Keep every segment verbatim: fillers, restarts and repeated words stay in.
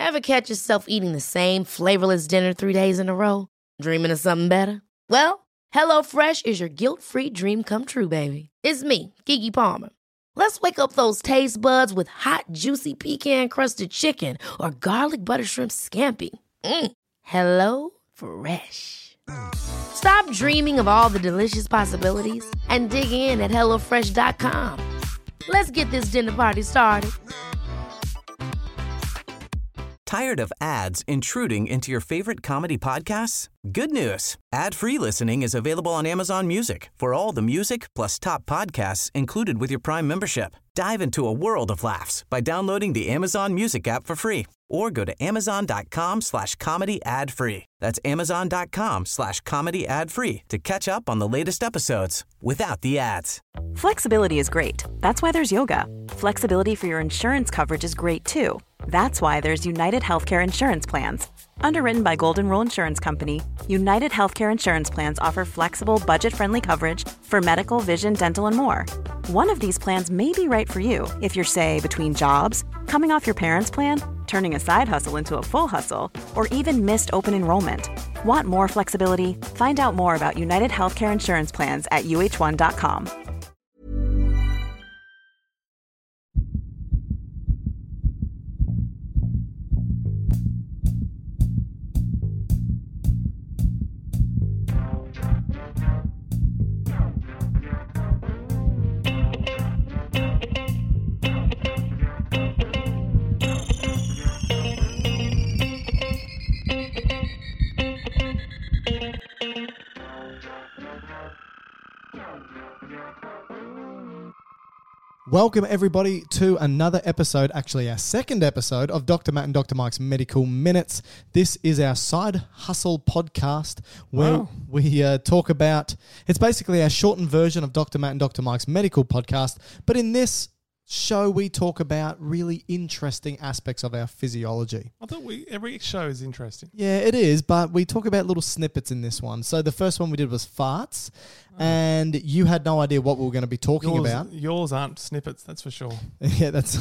Ever catch yourself eating the same flavorless dinner three days in a row? Dreaming of something better? Well, HelloFresh is your guilt-free dream come true, baby. It's me, Keke Palmer. Let's wake up those taste buds with hot, juicy pecan-crusted chicken or garlic butter shrimp scampi. Mm. Hello Fresh. Stop dreaming of all the delicious possibilities and dig in at hello fresh dot com. Let's get this dinner party started. Tired of ads intruding into your favorite comedy podcasts? Good news. Ad-free listening is available on Amazon Music for all the music plus top podcasts included with your Prime membership. Dive into a world of laughs by downloading the Amazon Music app for free or go to amazon.com slash comedy ad free. That's amazon.com slash comedy ad free to catch up on the latest episodes without the ads. Flexibility is great. That's why there's yoga. Flexibility for your insurance coverage is great too. That's why there's United Healthcare Insurance Plans. Underwritten by Golden Rule Insurance Company, United Healthcare Insurance Plans offer flexible, budget-friendly coverage for medical, vision, dental, and more. One of these plans may be right for you if you're, say, between jobs, coming off your parents' plan, turning a side hustle into a full hustle, or even missed open enrollment. Want more flexibility? Find out more about United Healthcare Insurance Plans at U H one dot com. Welcome, everybody, to another episode, actually our second episode of Doctor Matt and Doctor Mike's Medical Minutes. This is our side hustle podcast where wow. we uh, talk about, it's basically our shortened version of Doctor Matt and Doctor Mike's Medical Podcast, but in this show we talk about really interesting aspects of our physiology. I thought we every show is interesting. Yeah, it is, but we talk about little snippets in this one. So the first one we did was farts, oh. and you had no idea what we were going to be talking yours, about. Yours aren't snippets, that's for sure. Yeah, that's...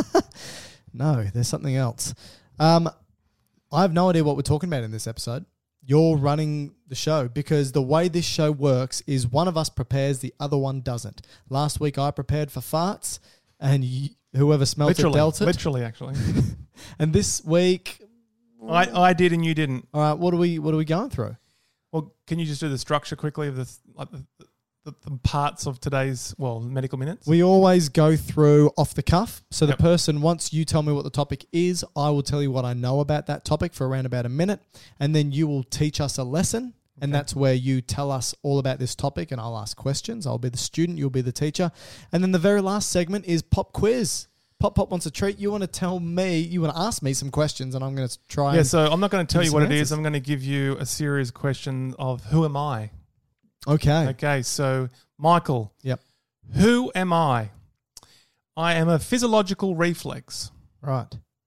No, there's something else. Um, I have no idea what we're talking about in this episode. You're running the show because the way this show works is one of us prepares, the other one doesn't. Last week I prepared for farts, and you, whoever smelt literally, it dealt it. Literally, actually. And this week... I, I did and you didn't. All right, what are we what are we going through? Well, can you just do the structure quickly of the, like the, the, the parts of today's, well, medical minutes? We always go through off the cuff. So yep. the person, once you tell me what the topic is, I will tell you what I know about that topic for around about a minute. And then you will teach us a lesson. And that's where you tell us all about this topic and I'll ask questions. I'll be the student, you'll be the teacher. And then the very last segment is pop quiz. Pop Pop wants a treat. You want to tell me, you want to ask me some questions and I'm going to try Yeah, and so I'm not going to tell you what answers. it is. I'm going to give you a series question of who am I? Okay. Okay, so Michael. Yep. Who am I? I am a physiological reflex. Right.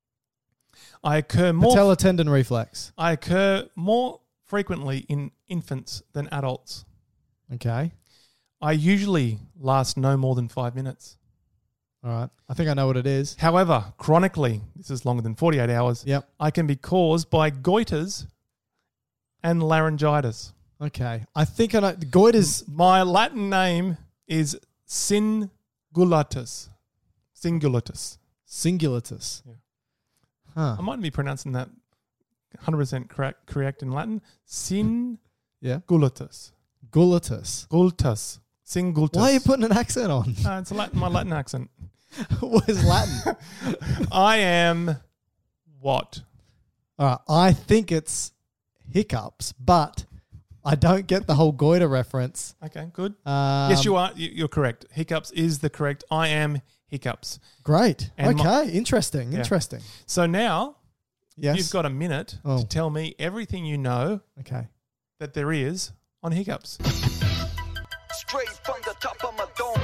I occur more... Patellar tendon reflex. I occur more frequently in infants than adults. Okay. I usually last no more than five minutes. All right. I think I know what it is. However, chronically, this is longer than forty-eight hours, Yep. I can be caused by goiters and laryngitis. Okay. I think I know. Goiters. My Latin name is Singulatus. Singulatus. Singulatus. Yeah. Huh. I might be pronouncing that one hundred percent correct, correct in Latin. Singulatus. Yeah. Gulatus. Gultus. Singultus. Why are you putting an accent on? Uh, it's a Latin, my Latin accent. What is Latin? I am what? All right. I think it's hiccups, but I don't get the whole goiter reference. Okay, good. Um, yes, you are. You- You're correct. Hiccups is the correct. I am hiccups. Great. And okay. my- interesting. Yeah. Interesting. So now Yes. you've got a minute Oh. to tell me everything you know Okay. that there is on hiccups. Straight from the top of my dome.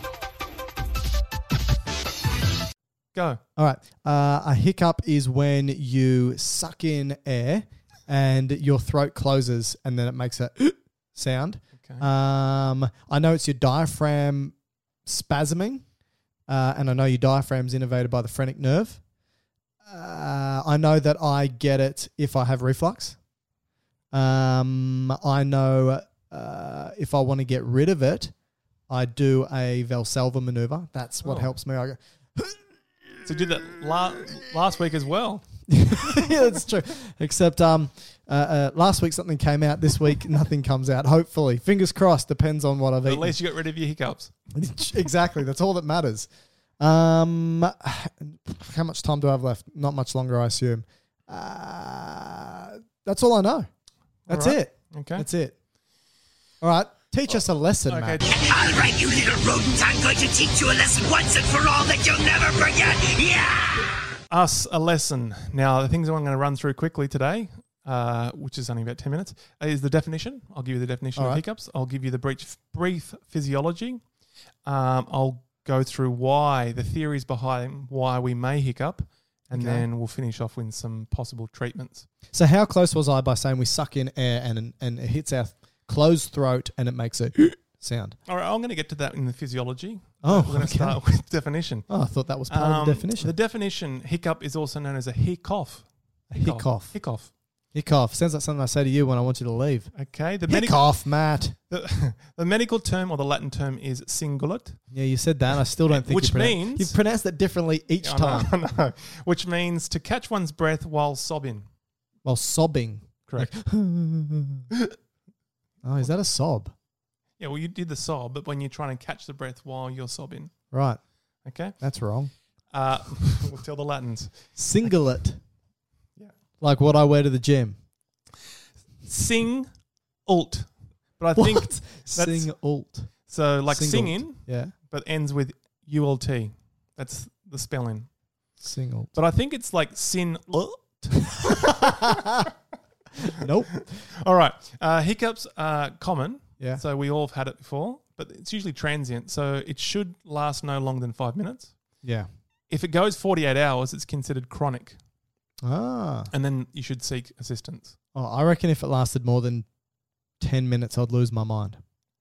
Go. All right. Uh, a hiccup is when you suck in air and your throat closes and then it makes a sound. Okay. Um, I know it's your diaphragm spasming, uh, and I know your diaphragm's innervated by the phrenic nerve. Uh, I know that I get it if I have reflux. Um, I know uh, if I want to get rid of it, I do a Valsalva maneuver. That's what Oh. helps me. I go, So you did that la- last week as well. yeah, that's true. Except um, uh, uh, last week something came out. This week nothing comes out. Hopefully, fingers crossed. Depends on what I've But eaten. at least you got rid of your hiccups. Exactly. That's all that matters. Um, how much time do I have left? Not much longer, I assume. Uh, that's all I know. That's All right. it. Okay. That's it. All right. Teach us a lesson, Okay. Matt. All right, you little rodents, I'm going to teach you a lesson once and for all that you'll never forget. Yeah! Us a lesson. Now, the things I'm going to run through quickly today, uh, which is only about ten minutes, is the definition. I'll give you the definition All of right. hiccups. I'll give you the brief, brief physiology. Um, I'll go through why, the theories behind why we may hiccup, and Okay. then we'll finish off with some possible treatments. So how close was I by saying we suck in air and and it hits our closed throat and it makes a sound? All right, I'm going to get to that in the physiology. Oh, We're going to okay. start with definition. Oh, I thought that was part Um, of the definition. The definition, hiccup, is also known as a hiccough. Hiccough. Hiccough. Hiccough. Sounds like something I say to you when I want you to leave. Okay. The medical Hiccough, Matt. the, the medical term or the Latin term is singulat. Yeah, you said that. I still don't think Which you pronoun- means- you pronounced it differently each I time know, I know. Which means to catch one's breath while sobbing. while sobbing. Correct. Oh, is that a sob? Yeah, well, you did the sob, but when you're trying to catch the breath while you're sobbing. Right. Okay. That's wrong. Uh, we'll tell the Latins. Singlet. Yeah. Like what I wear to the gym. Sing ult. But I What? think that's Sing alt. so like Singlet. singing, Yeah. but ends with U L T. That's the spelling. Sing alt. But I think it's like sin. Nope. All right. Uh, hiccups are common. Yeah. So we all have had it before, but it's usually transient. So it should last no longer than five minutes. Yeah. If it goes forty-eight hours, it's considered chronic, Ah. and then you should seek assistance. Oh, I reckon if it lasted more than ten minutes, I'd lose my mind.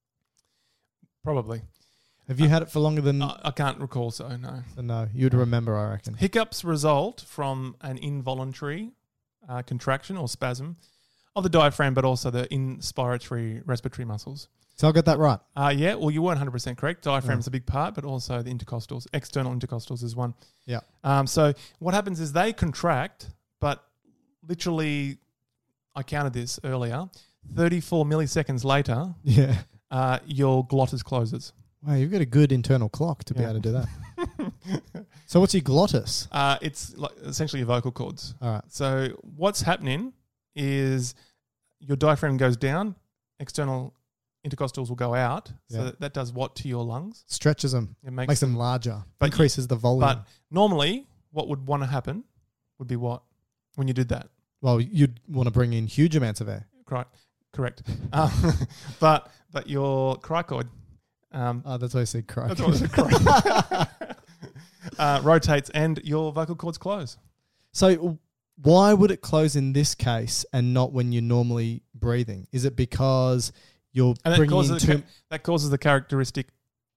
Probably. Have you had it for longer than... I, I can't recall, so no. No, you'd remember, I reckon. Hiccups result from an involuntary uh, contraction or spasm of the diaphragm, but also the inspiratory respiratory muscles. So I got that right. Uh, yeah, well, you weren't one hundred percent correct. Diaphragm's a big part, but also the intercostals, external intercostals is one. Yeah. Um, so what happens is they contract, but literally, I counted this earlier, thirty-four milliseconds later, Yeah. uh, your glottis closes. Wow, you've got a good internal clock to be Yeah. able to do that. So what's your glottis? Uh, it's like essentially your vocal cords. All right. So what's happening is your diaphragm goes down, external intercostals will go out. So Yeah. that, that does what to your lungs? Stretches them. It makes, Makes them larger. But increases the volume. But normally, what would want to happen would be what when you did that. well, you'd want to bring in huge amounts of air. Correct. Correct. um, but but your cricoid, um, Oh, that's why I said cry. that's what it's cricoid, uh, rotates and your vocal cords close. So why would it close in this case and not when you're normally breathing? Is it because you're And that bringing in causes, too... the, that causes the characteristic.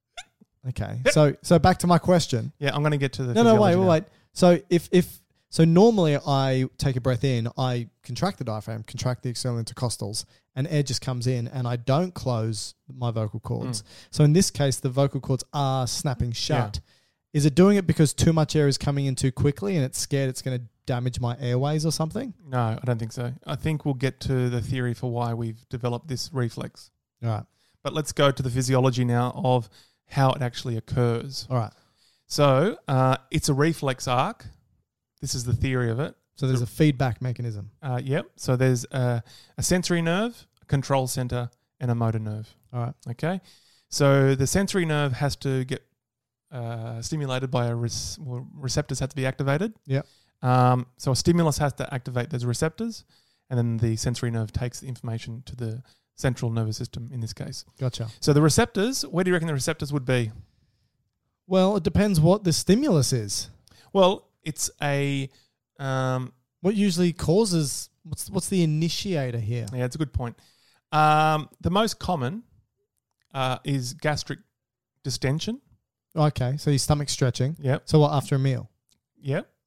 Okay. So so back to my question. Yeah, I'm going to get to the No, no, wait, physiology wait, now. wait. So if if so normally I take a breath in, I contract the diaphragm, contract the external intercostals, and air just comes in, and I don't close my vocal cords. So in this case, the vocal cords are snapping shut. Is it doing it because too much air is coming in too quickly, and it's scared it's going to damage my airways or something? No, I don't think so. I think we'll get to the theory for why we've developed this reflex. All right, But let's go to the physiology now of how it actually occurs. all right. So uh, it's a reflex arc. This is the theory of it. So there's a feedback mechanism. Uh, yep. So there's a, a sensory nerve, a control center, and a motor nerve. All right. Okay. So the sensory nerve has to get uh, stimulated by a res- well, receptors have to be activated. Yep. Um, so a stimulus has to activate those receptors, and then the sensory nerve takes the information to the central nervous system in this case. Gotcha. So the receptors, where do you reckon the receptors would be? Well, it depends what the stimulus is. Well, it's a um, What usually causes what's what's the initiator here? yeah, it's a good point. Um, the most common uh, is gastric distension. Okay, so your stomach stretching. Yep. So what after a meal? Yep.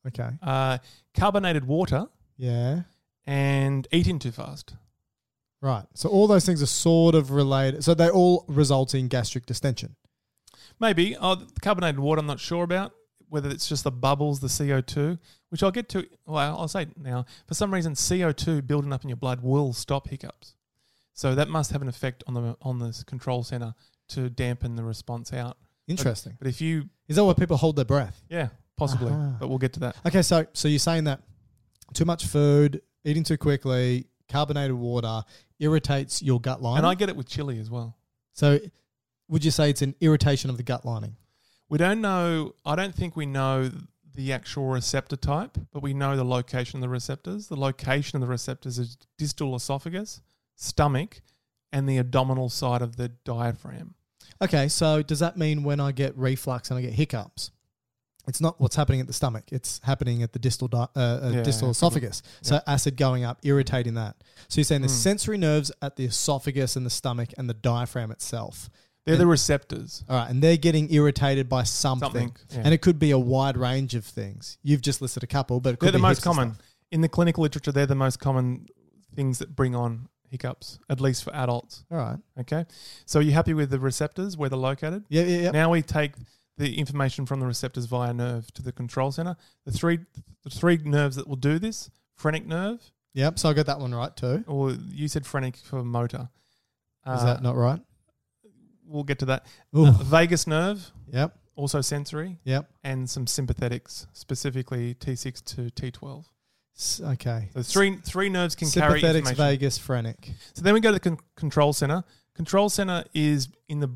Okay. uh, carbonated water, Yeah. and eating too fast. Right. So all those things are sort of related. So they all result in gastric distension. Maybe. Oh, the carbonated water, I'm not sure about. Whether it's just the bubbles, the C O two, which I'll get to. Well, I'll say now. For some reason, C O two building up in your blood will stop hiccups. So that must have an effect on the on the control center to dampen the response out. Interesting. But, but if you... Is that why people hold their breath? Yeah, possibly. Aha. But we'll get to that. Okay, so so you're saying that too much food, eating too quickly, carbonated water irritates your gut lining. And I get it with chili as well. So would you say it's an irritation of the gut lining? We don't know, I don't think we know the actual receptor type, but we know the location of the receptors. The location of the receptors is distal esophagus, stomach, and the abdominal side of the diaphragm. Okay, so does that mean when I get reflux and I get hiccups, it's not what's happening at the stomach, it's happening at the distal di- uh, uh, Yeah, distal esophagus. So yeah. acid going up, irritating that. So you're saying the Mm. sensory nerves at the esophagus and the stomach and the diaphragm itself. They're And- the receptors. All right, and they're getting irritated by something. Something, yeah. And it could be a wide range of things. You've just listed a couple, but it could They're the be most heaps of common. stuff. In the clinical literature, they're the most common things that bring on hiccups, at least for adults. All right. Okay? So are you happy with the receptors, where they're located? Yeah, yeah, yeah. Now we take the information from the receptors via nerve to the control center. The three the three nerves that will do this, phrenic nerve, Yep, so I got that one right too. or you said phrenic for motor. Is Uh, that not right? We'll get to that. Ooh. Uh, vagus nerve, Yep, also sensory, yep. and some sympathetics, specifically T six to T twelve. S- Okay. So three three nerves can carry Sympathetics, information. vagus, phrenic. So then we go to the con- control center. Control center is in the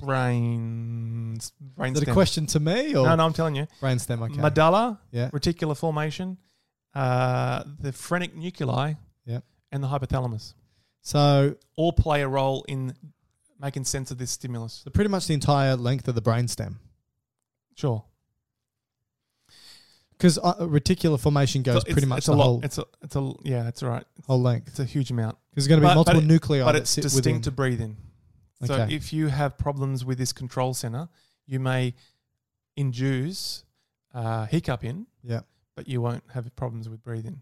brain. brain Is that a stem. question to me or No, no, I'm telling you. brainstem? Okay. Medulla, Yeah. reticular formation, uh, the phrenic nuclei, Yep. and the hypothalamus So, all play a role in making sense of this stimulus. so pretty much the entire length of the brainstem. Sure. Because uh, reticular formation goes So pretty it's, much it's the a lot. whole, It's a, it's a, yeah, that's right. whole length. It's a huge amount. There's going to be But- multiple but it- nuclei But that it's sit distinct within. to breathe in. So Okay. if you have problems with this control center, you may induce uh, hiccup in, Yeah. but you won't have problems with breathing.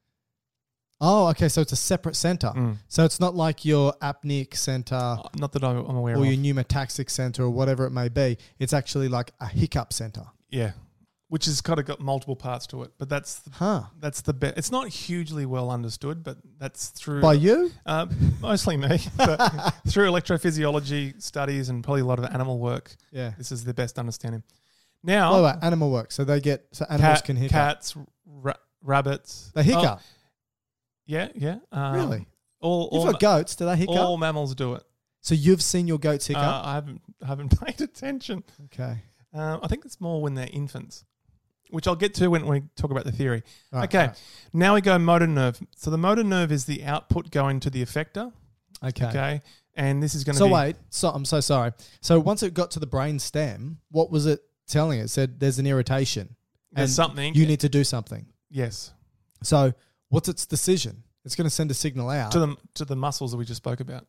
Oh, okay. So it's a separate center. Mm. So it's not like your apneic center Uh, Not that I'm I'm aware or of. your pneumataxic center or whatever it may be. It's actually like a hiccup center. Yeah, which has kind of got multiple parts to it, but that's Huh. that's the best. It's not hugely well understood, but that's through By you? uh, mostly me, but through electrophysiology studies and probably a lot of animal work. Yeah. This is the best understanding. Now, Oh, wait, animal work. So they get, so animals cat- can hiccup. cats, ra- rabbits, They hiccup. Oh, yeah, yeah. Um, Really? All You've all, got goats. Do they hiccup? all mammals do it. So you've seen your goats hiccup? Uh, I haven't I haven't paid attention. okay. Um, I think it's more when they're infants, which I'll get to when we talk about the theory. Right, okay, right. now we go motor nerve. So the motor nerve is the output going to the effector. Okay. Okay, and this is going to So be wait, so I'm so sorry. So once it got to the brain stem, what was it telling? It said there's an irritation. There's and something. You need to do something. yes So what's its decision? It's going to send a signal out to the to the muscles that we just spoke about: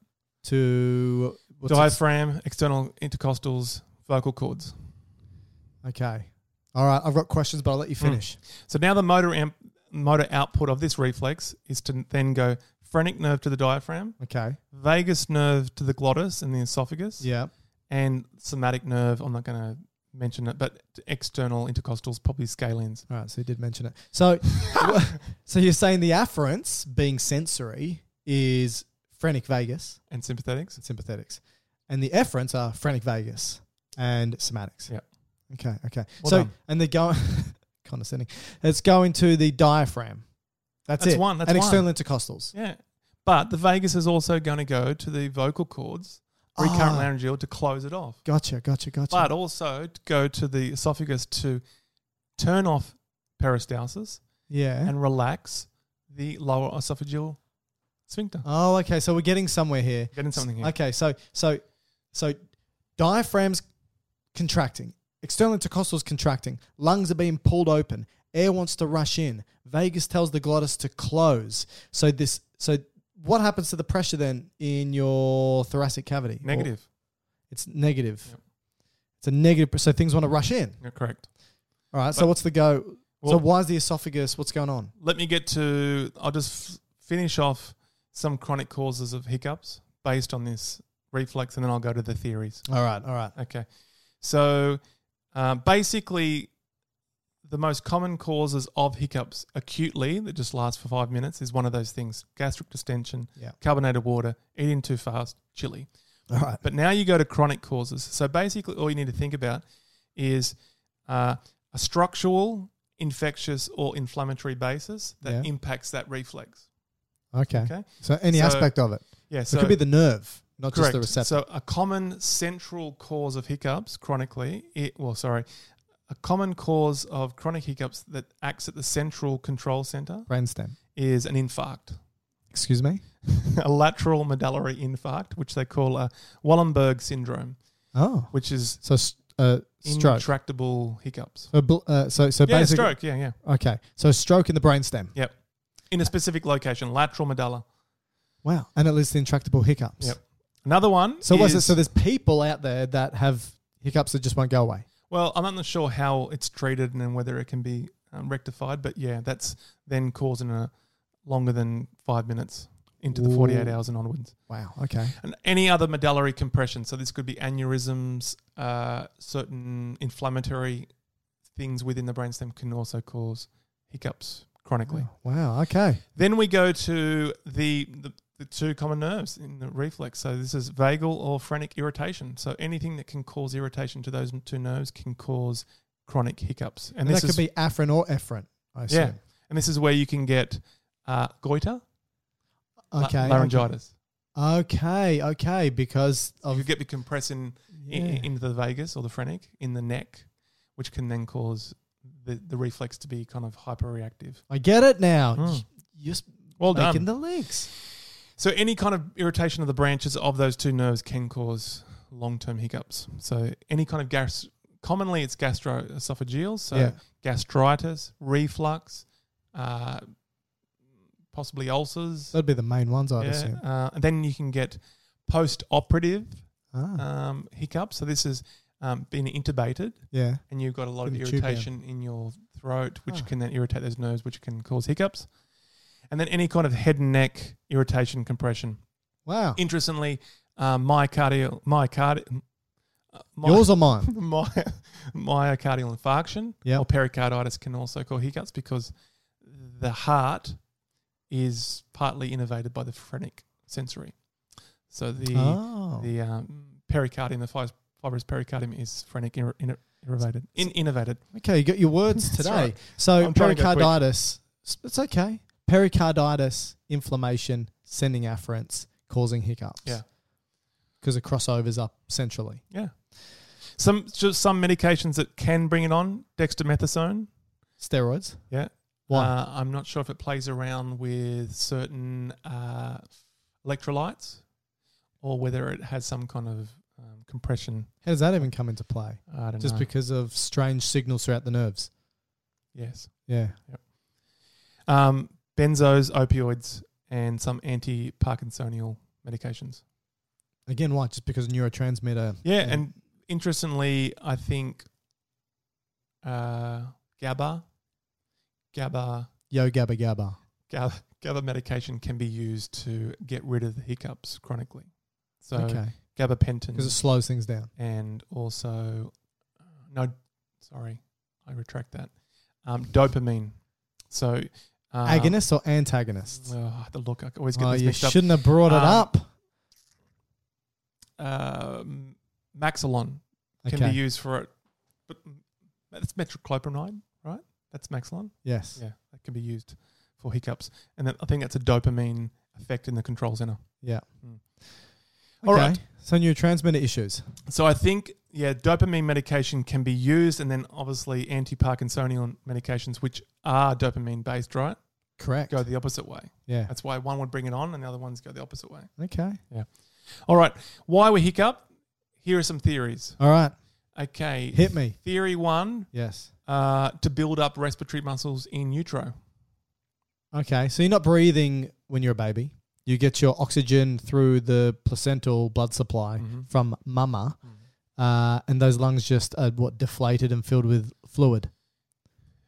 to what's its- diaphragm, external intercostals, vocal cords. Okay. All right. I've got questions, but I'll let you finish. So now the motor amp, motor output of this reflex is to then go phrenic nerve to the diaphragm, Okay. vagus nerve to the glottis and the esophagus, Yeah. and somatic nerve. I'm not going to mention it, but external intercostals, probably scalenes. All right. So you did mention it. So, so you're saying the afferents, being sensory, is phrenic vagus And sympathetics. and sympathetics, and the efferents are phrenic vagus and somatics. Yeah. Okay. Okay. Well so done. and they're going condescending. It's going to the diaphragm. That's, That's it. one, that's and one. external intercostals. Yeah. But the vagus is also going to go to the vocal cords, recurrent Ah. laryngeal, to close it off. Gotcha. Gotcha. Gotcha. But also to go to the esophagus to turn off peristalsis yeah. and relax the lower esophageal sphincter. Oh, okay. So we're getting somewhere here. Getting something here. Okay. So so so diaphragm's contracting, external intercostals contracting, lungs are being pulled open, air wants to rush in, vagus tells the glottis to close. So this so what happens to the pressure then in your thoracic cavity? Or- Negative. it's negative. Yep. It's a negative. So things want to rush in. Yeah, correct. All right. so But- what's the go? so why is the esophagus, what's going on? Let me get to, I'll just f- finish off some chronic causes of hiccups based on this reflex, and then I'll go to the theories. All right, all right. Okay. So uh, basically, the most common causes of hiccups acutely that just last for five minutes is one of those things: gastric distension, Yeah. carbonated water, eating too fast, chili. All right. But now you go to chronic causes. So basically, all you need to think about is uh, a structural, infectious, or inflammatory basis that Yeah. impacts that reflex. Okay. Okay. So any So- aspect of it. Yeah. So it could be the nerve, not Correct. just the receptor. So a common central cause of hiccups chronically, it, well, sorry, a common cause of chronic hiccups that acts at the central control center Brainstem. is an infarct, Excuse me? a lateral medullary infarct, which they call a Wallenberg syndrome, Oh. which is So s- uh, stroke. intractable hiccups. So, bl- uh, so, so Yeah, basically. stroke. Yeah, yeah. Okay. So stroke in the brainstem. Yep. In a specific location, lateral medulla. Wow. And it leads to intractable hiccups. Yep. Another one. So is, was it? So there's people out there that have hiccups that just won't go away. Well, I'm not sure how it's treated and whether it can be um, rectified, but yeah, that's then causing a longer than five minutes into the forty-eight Ooh. hours and onwards. Wow. Okay. And any other medullary compression, so this could be aneurysms, uh, certain inflammatory things within the brainstem can also cause hiccups chronically. Wow. Okay. Then we go to the, the the two common nerves in the reflex. So this is vagal or phrenic irritation. So anything that can cause irritation to those two nerves can cause chronic hiccups. And, And this that is could be afferent or efferent, I assume. yeah, and this is where you can get uh, goiter, la- Okay. laryngitis. Okay. Okay. Because of You get the compressing Yeah. in, into the vagus or the phrenic in the neck, which can then cause the, the reflex to be kind of hyperreactive. I get it now. Mm. You're just Well making done. the links. So any kind of irritation of the branches of those two nerves can cause long-term hiccups. So any kind of gas, commonly it's gastroesophageal, so Yeah. gastritis, reflux, uh, possibly ulcers. That'd be the main ones, I'd yeah, assume. uh, and then you can get post-operative Ah, um, hiccups. So this is um, being intubated, yeah. and you've got a lot Put of the tube down. irritation in your throat, which Ah. can then irritate those nerves, which can cause hiccups. And then any kind of head and neck irritation, compression. Wow. Interestingly, uh, myocardial, myocardial, uh, my, Yours or mine? my, myocardial infarction Yep. or pericarditis can also cause hiccups because the heart is partly innervated by the phrenic sensory. So the Oh. the um, pericardium, the fib- fibrous pericardium is phrenic inner, inner, innervated. In, innervated. Okay, you got your words That's today. right. So I'm trying to go quick. pericarditis, it's okay. Pericarditis, inflammation, sending afferents, causing hiccups. Yeah. Because it crossovers up centrally. Yeah. Some just some medications that can bring it on, dextromethasone. Steroids. Yeah. Why? Uh, I'm not sure if it plays around with certain uh, electrolytes or whether it has some kind of um, compression. How does that even come into play? I don't Just know. because of strange signals throughout the nerves. Yes. Yeah. Um, benzos, opioids, and some anti-Parkinsonial medications. Again, why? Just because neurotransmitter. Yeah, and interestingly, I think uh, GABA, GABA, Yo gabba gabba. GABA, GABA medication can be used to get rid of the hiccups chronically. So Okay. gabapentin Because it slows things down. and also uh, no, sorry, I retract that. Um, dopamine. So uh, Agonists or antagonists? Well, I have to look. I always get Oh, this you mixed up. shouldn't have brought it Um, up. Um, Maxilon can Okay. be used for it, but it's metoclopramide, right? That's Maxilon. Yes. Yeah, that can be used for hiccups, and then I think that's a dopamine effect in the control center. Yeah. Mm. Okay. All right. So neurotransmitter issues. So I think yeah, dopamine medication can be used, and then obviously anti-Parkinsonian medications, which are dopamine based, right? Correct. Go the opposite way. Yeah. That's why one would bring it on, and the other ones go the opposite way. Okay. All right, why we hiccup? Here are some theories. All right. Okay, Hit me. Theory one. Yes. Uh, to build up respiratory muscles in utero. Okay. So you're not breathing when you're a baby. You get your oxygen through the placental blood supply Mhm. from mama, uh, and those lungs just are what deflated and filled with fluid.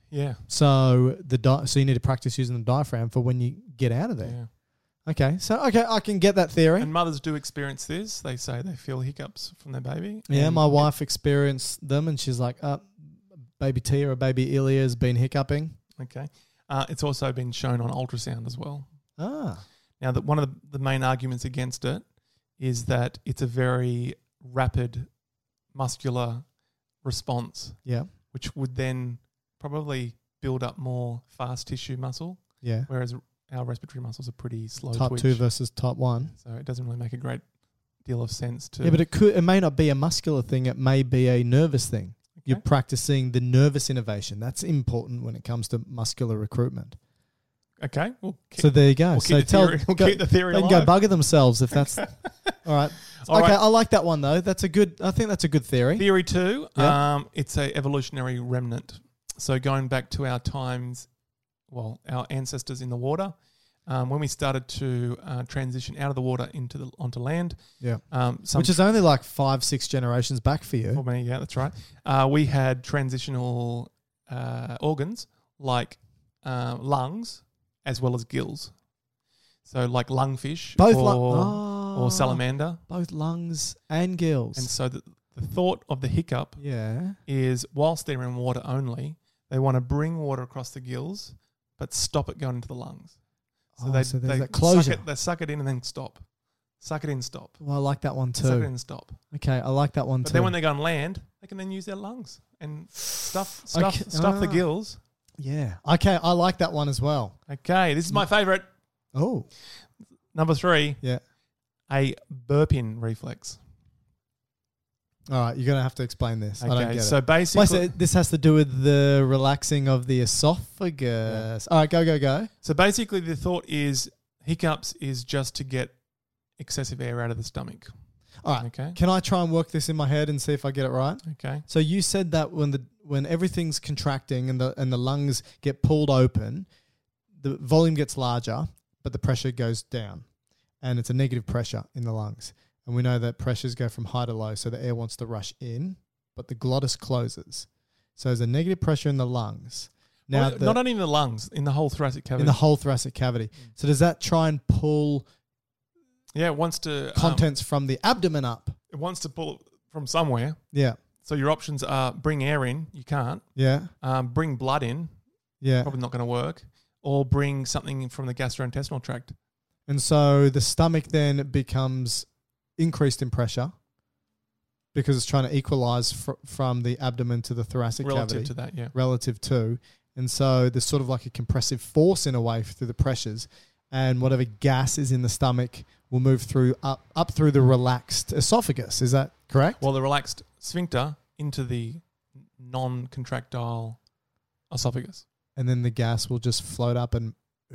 Yeah. So the di- so you need to practice using the diaphragm for when you get out of there. Yeah. Okay, so okay, I can get that theory. And mothers do experience this. They say they feel hiccups from their baby. Yeah, And my it- wife experienced them, and she's like, uh, baby Tia or baby Ilya has been hiccuping. Okay. Uh, it's also been shown on ultrasound as well. Ah, Now, that one of the, the main arguments against it is that it's a very rapid muscular response, yeah, which would then probably build up more fast tissue muscle, yeah. whereas our respiratory muscles are pretty slow Type twitch. two versus type one. So it doesn't really make a great deal of sense to... Yeah, but it could. It may not be a muscular thing. It may be a nervous thing. You're Okay. practicing the nervous innovation. That's important when it comes to muscular recruitment. Okay. We'll keep, So there you go. we'll so keep the tell theory, we'll go, keep the theory they can go alive. bugger themselves if that's all right. All okay, right. I like that one though. That's a good. I think that's a good theory. Theory two, Yeah. um, it's a evolutionary remnant. So going back to our times, well, our ancestors in the water, um, when we started to uh, transition out of the water into the onto land, Yeah, um, some which is only like five, six generations back for you. for me, yeah, that's right. Uh, we had transitional uh, organs like uh, lungs as well as gills. So like lungfish Both or, lung- oh, or salamander. both lungs and gills. And so the, the thought of the hiccup yeah. is whilst they're in water only, they want to bring water across the gills, but stop it going into the lungs. So Oh, they, so there's they that closure. Suck it, they suck it in and then stop. Suck it in, stop. Well, I like that one Suck it in too. and stop. Okay, I like that one But too. then when they go on land, they can then use their lungs and stuff stuff, Okay, stuff the ah. gills. yeah. Okay, I like that one as well. Okay, this is my favourite. Oh, Number three, yeah. a burping reflex. All right, you're gonna have to explain this. I don't Okay, get so it. basically, Wait, so this has to do with the relaxing of the esophagus. All right, go, go, go. so basically the thought is hiccups is just to get excessive air out of the stomach. All right. Okay. Can I try and work this in my head and see if I get it right? Okay. So you said that when the when everything's contracting and the and the lungs get pulled open, the volume gets larger, but the pressure goes down, and it's a negative pressure in the lungs. And we know that pressures go from high to low, so the air wants to rush in, but the glottis closes. So there's a negative pressure in the lungs. Now, Well, the, not only in the lungs, in the whole thoracic cavity. in the whole thoracic cavity. So does that try and pull yeah, it wants to um, contents from the abdomen up? it wants to pull it from somewhere. Yeah, So your options are bring air in, you can't. yeah, Um, bring blood in, yeah. probably not going to work. Or bring something from the gastrointestinal tract. And so the stomach then becomes increased in pressure because it's trying to equalize fr- from the abdomen to the thoracic Relative cavity. to that, yeah. Relative to. And so there's sort of like a compressive force in a way through the pressures, and whatever gas is in the stomach will move through up, up through the relaxed esophagus. Is that correct? Well, the relaxed sphincter into the non-contractile esophagus. And then the gas will just float up and...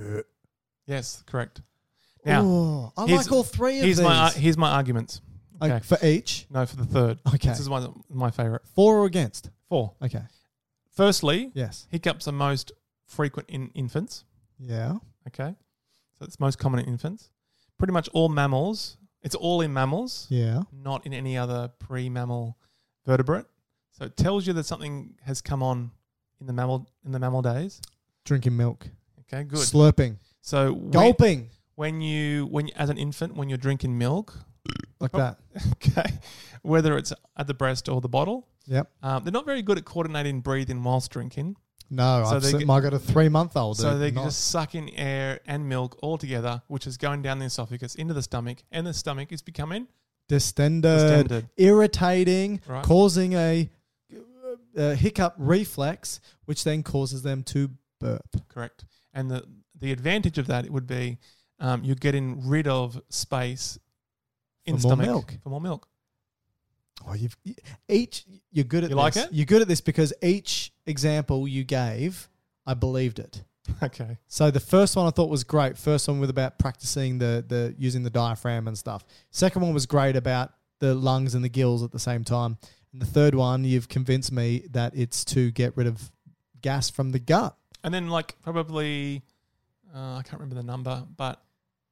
Yes, correct. Now, oh, I here's- like all three of here's these. my ar- here's my arguments. Okay, Okay. for each? No, for the third. Okay. This is one of my favourite. For or against? Four. Okay. Firstly, Yes. hiccups are most frequent in infants. Yeah. Okay. So it's most common in infants. Pretty much all mammals. It's all in mammals, Yeah. not in any other pre-mammal vertebrate. So it tells you that something has come on in the mammal in the mammal days. Drinking milk. Okay, good. Slurping. So when, Gulping. when you when as an infant when you're drinking milk, Like Oh. that. okay, whether it's at the breast or the bottle, Yep. um, they're not very good at coordinating breathing whilst drinking. No, So I've they seen, get- I got a three month old. So they not, just suck in air and milk all together, which is going down the esophagus into the stomach, and the stomach is becoming distended, distended. irritating, Right. causing a, a hiccup reflex, which then causes them to burp. Correct. And the the advantage of that would be um, you're getting rid of space in For the more stomach milk. for more milk. Oh, you've each you're good at You this. like it? You're good at this because each example you gave, I believed it. Okay. So the first one I thought was great. First one was about practicing the the using the diaphragm and stuff. Second one was great about the lungs and the gills at the same time. And the third one, you've convinced me that it's to get rid of gas from the gut. And then like probably uh, I can't remember the number, but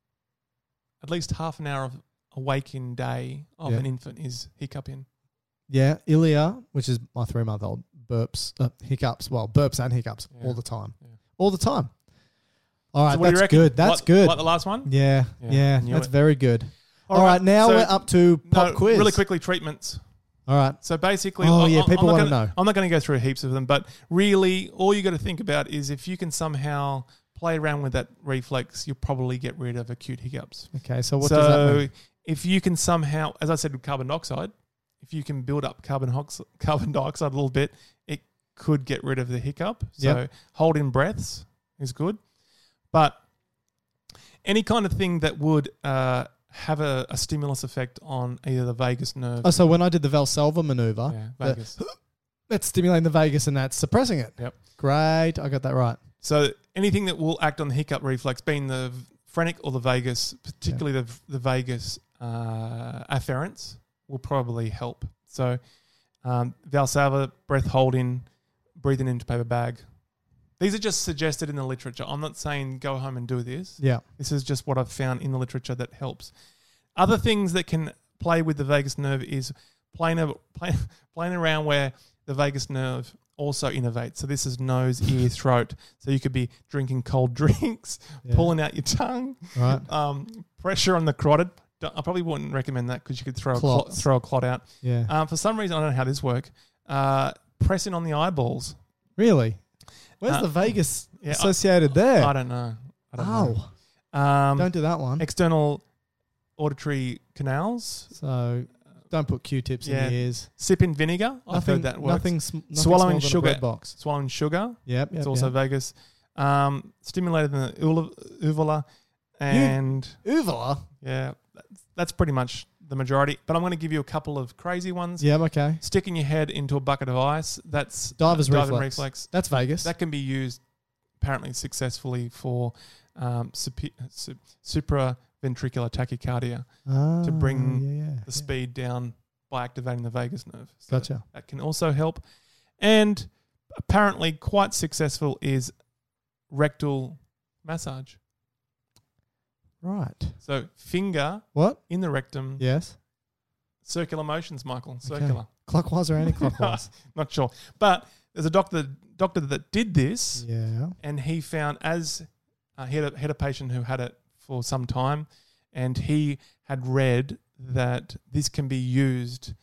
at least half an hour of a waking day of Yeah. an infant is hiccuping. Yeah, Ilya, which is my three month old, burps, uh, hiccups. Well, burps and hiccups Yeah. all the time. Yeah. All the time. All right, So what do you that's reckon? good. That's Like- good. Like the last one? Yeah, Yeah, yeah, I knew that's it. very good. All All right, right, now so- we're up to pop No, quiz. Really quickly, treatments. All right. So basically, Oh, I- yeah, I- people I'm not wanna gonna- know. I'm not going to go through heaps of them, but really, all you got to think about is if you can somehow play around with that reflex, you'll probably get rid of acute hiccups. Okay, so what so does that mean? if you can somehow, as I said with carbon dioxide, if you can build up carbon hox- carbon dioxide a little bit, it could get rid of the hiccup. So Yep. holding breaths is good, but any kind of thing that would uh, have a, a stimulus effect on either the vagus nerve. Oh, so when I did the Valsalva maneuver, yeah, the- vagus. that's stimulating the vagus and that's suppressing it. Yep. Great, I got that right. So anything that will act on the hiccup reflex, being the phrenic or the vagus, particularly the the vagus uh, afferents, will probably help. So um, Valsalva, breath holding, breathing into paper bag. These are just suggested in the literature. I'm not saying go home and do this. Yeah. This is just what I've found in the literature that helps. Other things that can play with the vagus nerve is playing, a, play, playing around where the vagus nerve also innervates. So this is nose, ear, throat. So you could be drinking cold drinks, Yeah. pulling out your tongue, Right. um, pressure on the carotid. Don't- I probably wouldn't recommend that because you could throw a clot, Clots. throw a clot out. Yeah. Um, for some reason, I don't know how this works. Uh, pressing on the eyeballs. Really? Where's Uh, the vagus yeah, I- associated there? I don't know. I don't oh, know. Um, don't do that one. external auditory canals. So don't put Q-tips Yeah. in the ears. Sipping vinegar. I've Nothing, heard that works. nothing, sm- nothing Swallowing smaller than a sugar. bread box. Swallowing sugar. Yep, It's yep, also yep. vagus. Um, stimulating the uvula, uvula and Uvula. yeah, that's, that's pretty much the majority. But I'm going to give you a couple of crazy ones. Yep, okay. Sticking your head into a bucket of ice. That's Diver's diving reflex. reflex. That's Vegas. That can be used apparently successfully for um, supi- su- supraventricular tachycardia, ah, to bring yeah, yeah, the yeah. speed down by activating the vagus nerve. So Gotcha. that can also help. And apparently quite successful is rectal massage. Right. So finger What? in the rectum, Yes. circular motions, Michael, Okay. circular. Clockwise or anti-clockwise? Not sure. But there's a doctor doctor that did this, yeah. and he found as uh, he had a, had a patient who had it for some time, and he had read that this can be used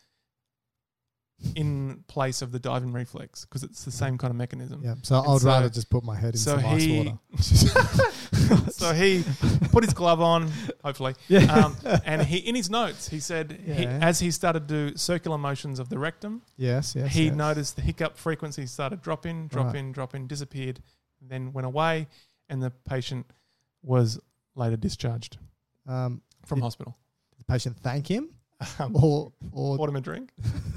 in place of the diving reflex because it's the same kind of mechanism. Yeah. So And I'd so- rather just put my head in So some ice he, water. so he put his glove on, hopefully, Yeah. um, and he in his notes he said he, Yeah. as he started to do circular motions of the rectum, Yes, yes. he yes. noticed the hiccup frequency started dropping, dropping, dropping, disappeared, then went away, and the patient was later discharged Um, from Did- hospital. the patient thank him Um, or or Bought him a drink.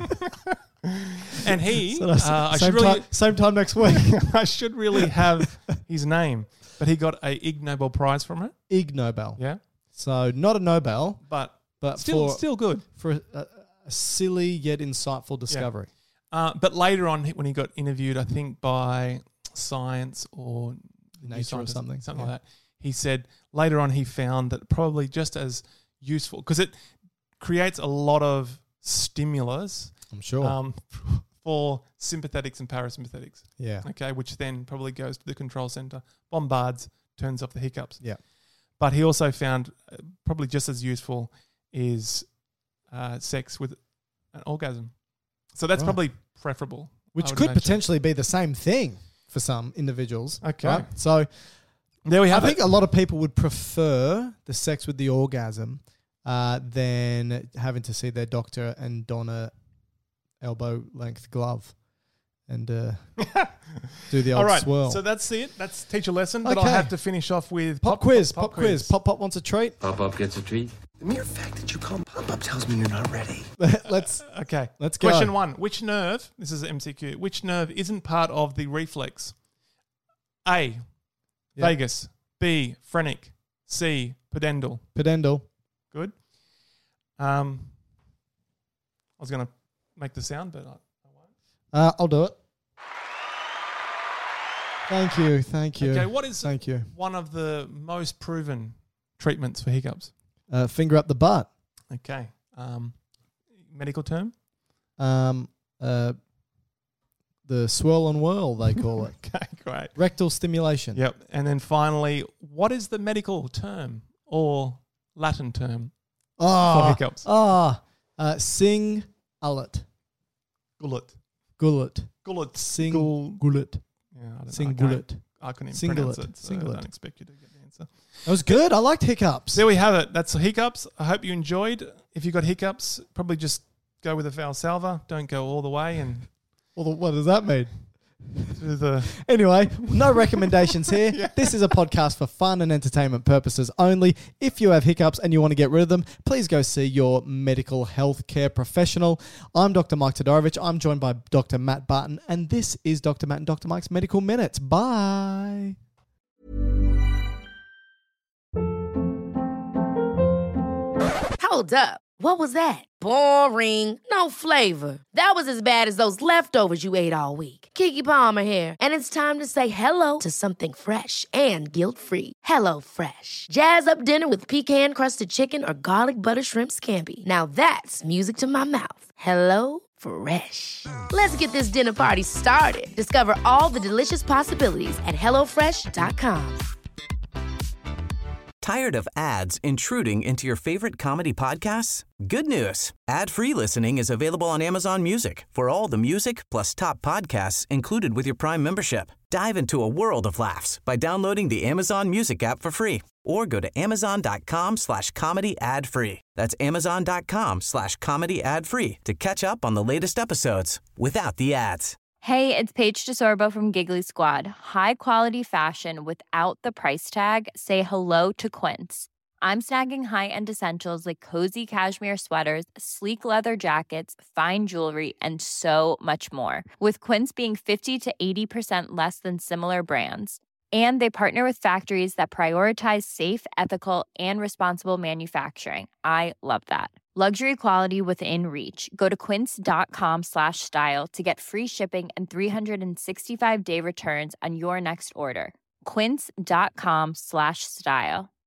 And he, So that's- uh, I same, should really, time, same time next week. I should really have his name, but he got a Ig Nobel Prize from it. Ig Nobel. Yeah, So not a Nobel, but but still, for still good. for a, a, a silly yet insightful discovery. Uh, but later on, when he got interviewed, I think by Science or New Nature or Scientist, something, something yeah. like that, he said later on he found that probably just as useful because it creates a lot of stimulus I'm sure. um, for sympathetics and parasympathetics. yeah. Okay, which then probably goes to the control center, bombards, turns off the hiccups. Yeah. But he also found uh, probably just as useful is uh, sex with an orgasm. So that's Right. probably preferable. I Which would could imagine. potentially be the same thing for some individuals. Okay. Right? So There we I have think it. a lot of people would prefer the sex with the orgasm uh, than having to see their doctor and don a elbow length glove and uh, do the old All right, swirl. so that's it. That's teacher lesson. But I'll Okay. have to finish off with pop, quiz, pop, quiz. Pop Pop wants a treat. Pop up gets a treat. The mere fact that you call him pop up tells me you're not ready. Let's Okay. Let's go. Question one. Which nerve, this is M C Q, which nerve isn't part of the reflex? A, Yeah. vagus. B, phrenic. C, pudendal. Pudendal. Good. Um, I was going to make the sound, but I, I won't. Uh, I'll do it. Thank you, thank you. Okay, what is Thank you. one of the most proven treatments for hiccups? Uh, finger up the butt. Okay. Um, medical term? Um, uh, the swirl and whirl, they call it. Okay, great. Rectal stimulation. Yep. And then finally, what is the medical term or Latin term Oh, for hiccups? Ah, uh, sing ullet. Gullet. Gullet. Gullet. Sing Gul- gullet. Yeah, I don't know. Sing I can't- gullet. I couldn't even Singlet. pronounce it, so I Singlet. don't expect you to get the answer. That was good. I liked hiccups. There we have it. That's hiccups. I hope you enjoyed. If you got hiccups, probably just go with a Valsalva. Don't go all the way and Well, what does that mean? do the Anyway, no recommendations here. This is a podcast for fun and entertainment purposes only. If you have hiccups and you want to get rid of them, please go see your medical health care professional. I'm Doctor Mike Todorovich. I'm joined by Doctor Matt Barton, and this is Doctor Matt and Doctor Mike's Medical Minutes. Bye. Hold up. What was that? Boring. No flavor. That was as bad as those leftovers you ate all week. Keke Palmer here, and it's time to say hello to something fresh and guilt-free. Hello Fresh. Jazz up dinner with pecan-crusted chicken or garlic butter shrimp scampi. Now that's music to my mouth. Hello Fresh. Let's get this dinner party started. Discover all the delicious possibilities at hello fresh dot com. Tired of ads intruding into your favorite comedy podcasts? Good news. Ad-free listening is available on Amazon Music for all the music plus top podcasts included with your Prime membership. Dive into a world of laughs by downloading the Amazon Music app for free or go to amazon.com slash comedy ad free. That's amazon.com slash comedy ad free to catch up on the latest episodes without the ads. Hey, it's Paige DeSorbo from Giggly Squad. High quality fashion without the price tag. Say hello to Quince. I'm snagging high-end essentials like cozy cashmere sweaters, sleek leather jackets, fine jewelry, and so much more. With Quince being fifty to eighty percent less than similar brands. And they partner with factories that prioritize safe, ethical, and responsible manufacturing. I love that. Luxury quality within reach. Go to quince.com slash style to get free shipping and three sixty-five day returns on your next order. Quince.com slash style.